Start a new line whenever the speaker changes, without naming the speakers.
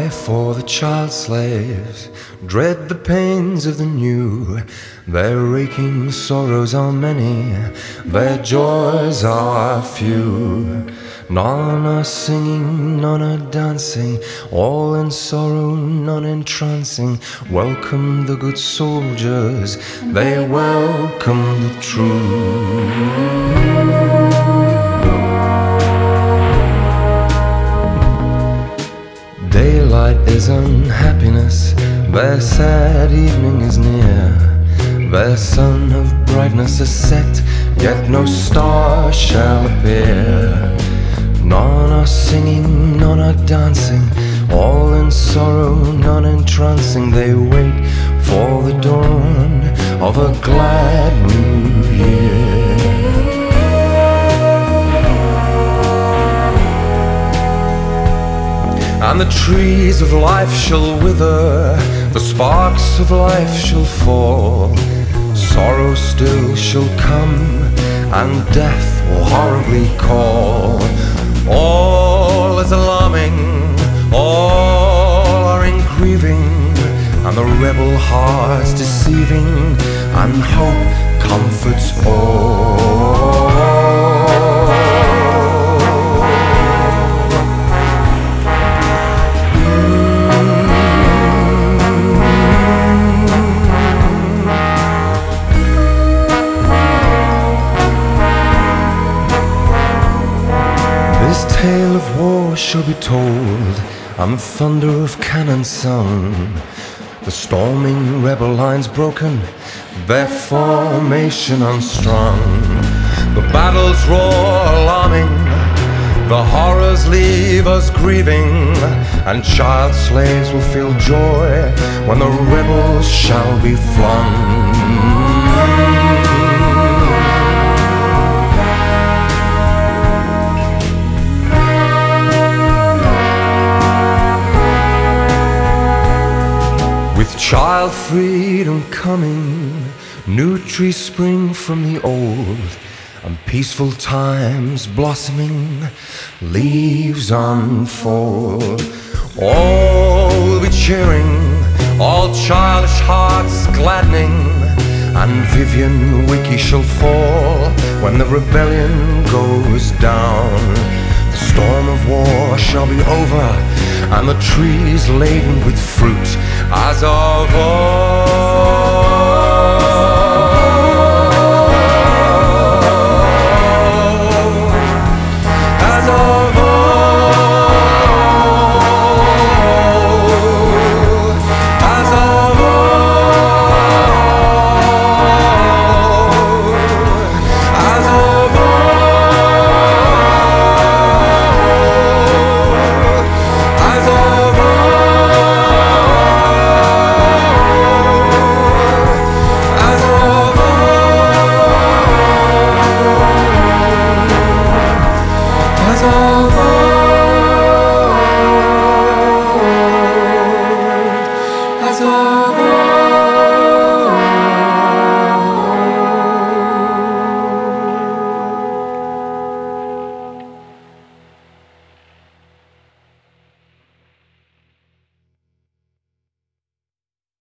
for the child slaves dread the pains of the new. Their aching sorrows are many, their joys are few. None are singing, none are dancing, all in sorrow, none entrancing. Welcome the good soldiers, they welcome the true. Daylight is unhappiness, their sad evening is near. Their sun of brightness is set, yet no star shall appear. None are singing, none are dancing, all in sorrow, none entrancing. They wait for the dawn of a glad new year. And the trees of life shall wither, the sparks of life shall fall. Sorrow still shall come, and death will horribly call. All is alarming, all are in grieving, and the rebel heart's deceiving, and hope comforts all. This tale of war shall be told, and the thunder of cannon sung. The storming rebel lines broken, their formation unstrung. The battle's roar alarming, the horrors leave us grieving, and child slaves will feel joy when the rebels shall be flung. With child freedom coming, new trees spring from the old, and peaceful times blossoming, leaves unfold. All will be cheering, all childish hearts gladdening, and Vivian Wiki shall fall when the rebellion goes down. The storm of war shall be over, and the trees laden with fruit as of old. As of old. As of old. As of old. As of as of old.